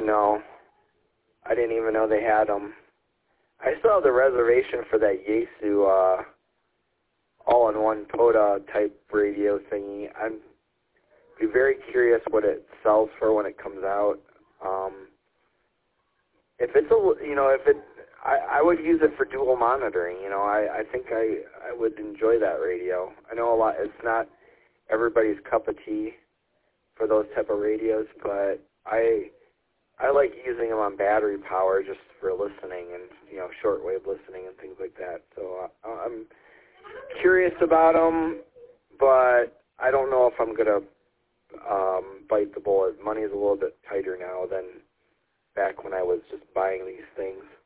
no. I didn't even know they had them. I still have the reservation for that Yaesu all-in-one POTA type radio thingy. I'm be very curious what it sells for when it comes out. If it's I would use it for dual monitoring. I think I would enjoy that radio. I know a lot. It's not everybody's cup of tea for those type of radios, but I like using them on battery power just for listening and shortwave listening and things like that. So I'm curious about them, but I don't know if I'm gonna bite the bullet. Money is a little bit tighter now than back when I was just buying these things.